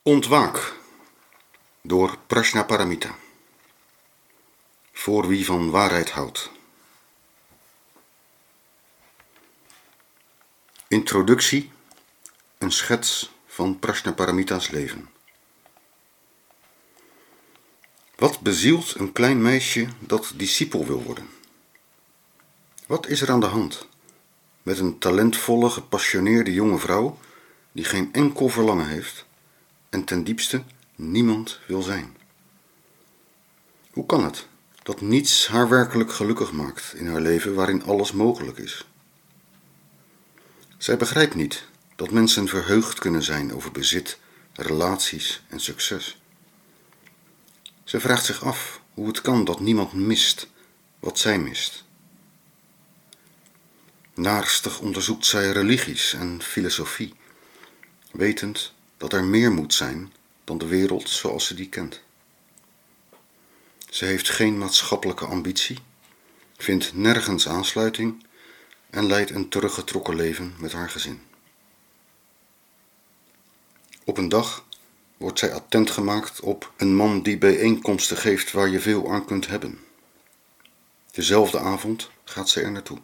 Ontwaak door Prajnaparamita. Voor wie van waarheid houdt. Introductie, een schets van Prajnaparamita's leven. Wat bezielt een klein meisje dat discipel wil worden? Wat is er aan de hand met een talentvolle, gepassioneerde jonge vrouw die geen enkel verlangen heeft en ten diepste niemand wil zijn? Hoe kan het dat niets haar werkelijk gelukkig maakt in haar leven waarin alles mogelijk is? Zij begrijpt niet dat mensen verheugd kunnen zijn over bezit, relaties en succes. Zij vraagt zich af hoe het kan dat niemand mist wat zij mist. Naarstig onderzoekt zij religies en filosofie, wetend dat er meer moet zijn dan de wereld zoals ze die kent. Ze heeft geen maatschappelijke ambitie, vindt nergens aansluiting en leidt een teruggetrokken leven met haar gezin. Op een dag wordt zij attent gemaakt op een man die bijeenkomsten geeft waar je veel aan kunt hebben. Dezelfde avond gaat zij er naartoe.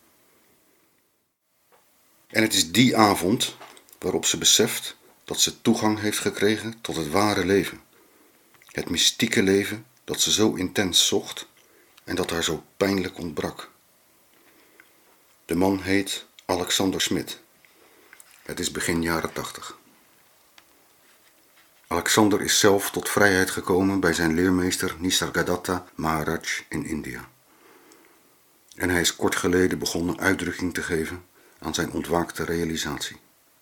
En het is die avond waarop ze beseft dat ze toegang heeft gekregen tot het ware leven. Het mystieke leven dat ze zo intens zocht en dat haar zo pijnlijk ontbrak. De man heet Alexander Smit. Het is begin jaren 80. Alexander is zelf tot vrijheid gekomen bij zijn leermeester Nisargadatta Maharaj in India. En hij is kort geleden begonnen uitdrukking te geven aan zijn ontwaakte realisatie.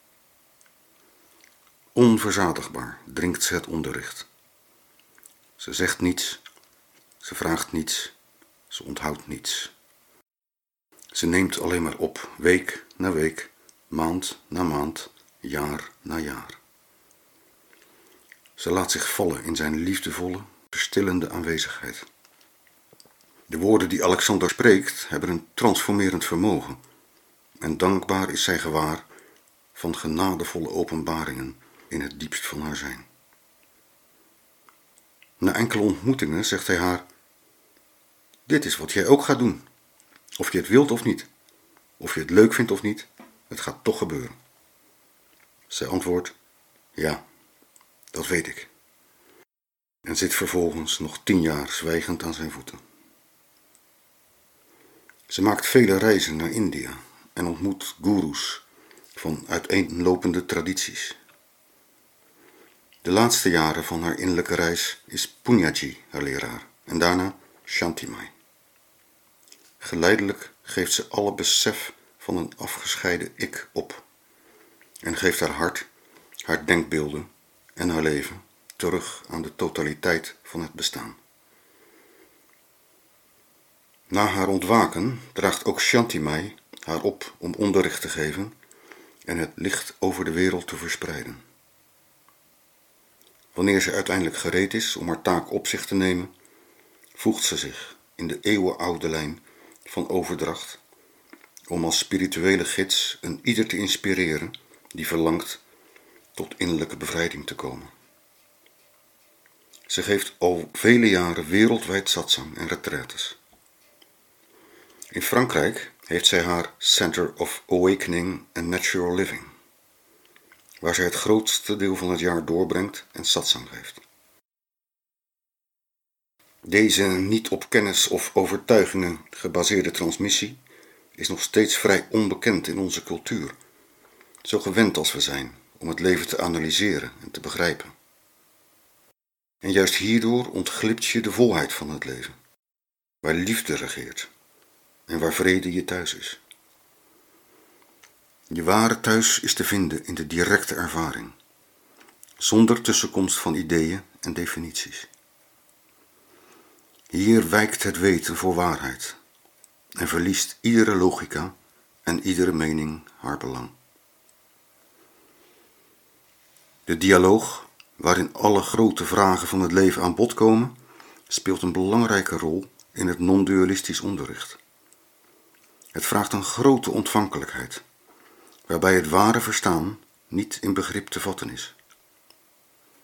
Onverzadigbaar dringt ze het onderricht. Ze zegt niets, ze vraagt niets, ze onthoudt niets. Ze neemt alleen maar op, week na week, maand na maand, jaar na jaar. Ze laat zich vallen in zijn liefdevolle, verstillende aanwezigheid. De woorden die Alexander spreekt hebben een transformerend vermogen en dankbaar is zij gewaar van genadevolle openbaringen in het diepst van haar zijn. Na enkele ontmoetingen zegt hij haar: dit is wat jij ook gaat doen. Of je het wilt of niet. Of je het leuk vindt of niet, het gaat toch gebeuren. Zij antwoordt: ja, dat weet ik. En zit vervolgens nog 10 jaar zwijgend aan zijn voeten. Ze maakt vele reizen naar India en ontmoet goeroes van uiteenlopende tradities. De laatste jaren van haar innerlijke reis is Punjaji haar leraar en daarna Shantimai. Geleidelijk geeft ze alle besef van een afgescheiden ik op en geeft haar hart, haar denkbeelden en haar leven terug aan de totaliteit van het bestaan. Na haar ontwaken draagt ook Shantimai haar op om onderricht te geven en het licht over de wereld te verspreiden. Wanneer ze uiteindelijk gereed is om haar taak op zich te nemen, voegt ze zich in de eeuwenoude lijn van overdracht om als spirituele gids een ieder te inspireren die verlangt tot innerlijke bevrijding te komen. Ze geeft al vele jaren wereldwijd satsang en retraites. In Frankrijk heeft zij haar Center of Awakening and Natural Living, waar zij het grootste deel van het jaar doorbrengt en satsang geeft. Deze niet op kennis of overtuigingen gebaseerde transmissie is nog steeds vrij onbekend in onze cultuur, zo gewend als we zijn om het leven te analyseren en te begrijpen. En juist hierdoor ontglipt je de volheid van het leven, waar liefde regeert en waar vrede je thuis is. Je ware thuis is te vinden in de directe ervaring, zonder tussenkomst van ideeën en definities. Hier wijkt het weten voor waarheid en verliest iedere logica en iedere mening haar belang. De dialoog, waarin alle grote vragen van het leven aan bod komen, speelt een belangrijke rol in het non-dualistisch onderricht. Het vraagt een grote ontvankelijkheid, waarbij het ware verstaan niet in begrip te vatten is.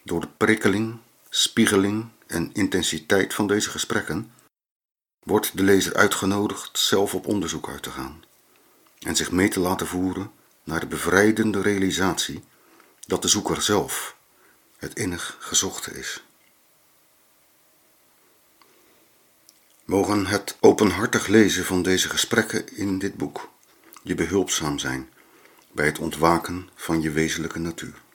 Door de prikkeling, spiegeling en intensiteit van deze gesprekken wordt de lezer uitgenodigd zelf op onderzoek uit te gaan en zich mee te laten voeren naar de bevrijdende realisatie dat de zoeker zelf het innig gezochte is. Mogen het openhartig lezen van deze gesprekken in dit boek je behulpzaam zijn bij het ontwaken van je wezenlijke natuur.